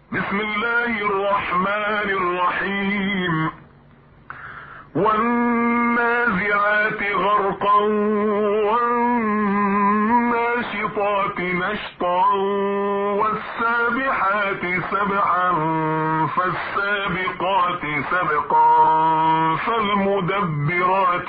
بسم الله الرحمن الرحيم. والنازعات غرقا والناشطات نشطا والسابحات سبحا فالسابقات سبقا فالمدبرات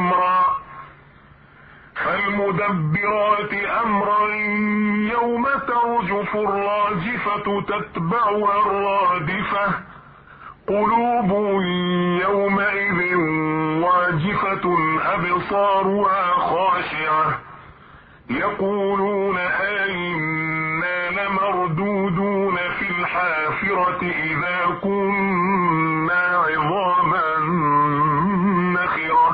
أمرا يوم ترجف الراجفة تتبعها الرادفة قلوب يومئذ واجفة أبصارها خاشعة يقولون أئنا لمردودون في الحافرة إذا كنا عظاما نخرة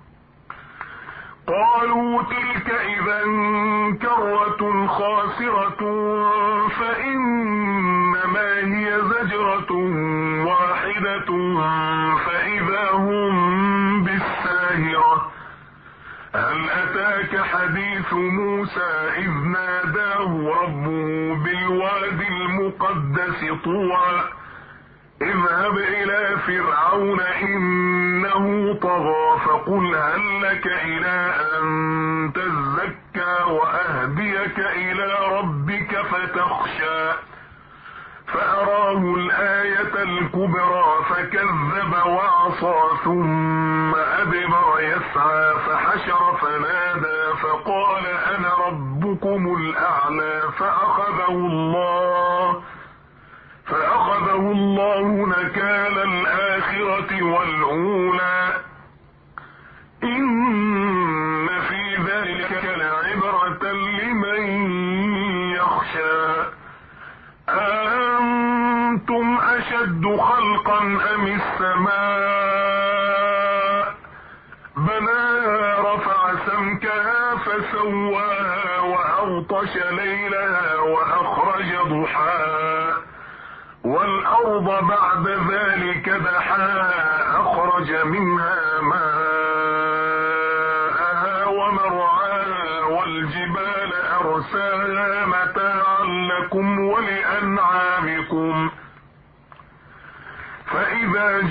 قالوا تلك إذا كرة خاسرة فإنما هي زجرة واحدة فإذا هم بالساهرة هل أتاك حديث موسى إذ ناداه ربه بالوادي المقدس طوى اذهب إلى فرعون إنه طغى فقل هل لك إلى أن تزكى وأهديك إلى ربك فتخشى فأراه الآية الكبرى فكذب وعصى ثم أدبر يسعى فحشر فنادى فقال أنا ربكم الأعلى فأخذه الله نكال الآخرة والأولى إن في ذلك لعبرة لمن يخشى أأنتم أشد خلقا أم السماء بناها رفع سمكها فسواها وأغطش ليلها وأخرج ضحاها والأرض بعد ذلك دحاها أخرج منها ماءها ومرعاها والجبال أرساها متاعا لكم ولأنعامكم فإذا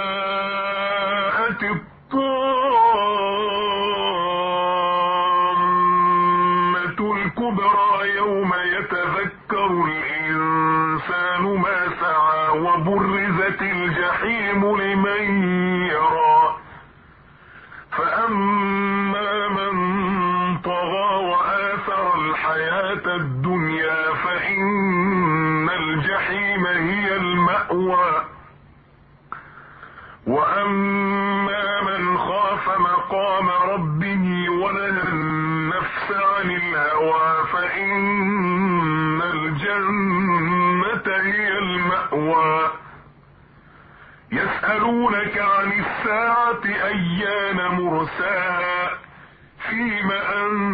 جاءت الطامة الكبرى يوم يتذكر الإنسان ما سعى وبرزت الجحيم لمن يرى فأما من طغى وآثر الحياة الدنيا فإن الجحيم هي المأوى وأما من خاف مقام ربه ونهى النفس عن الهوى فإن الجنة هي المأوى يسألونك عن الساعة أيان مرساها فيم أنت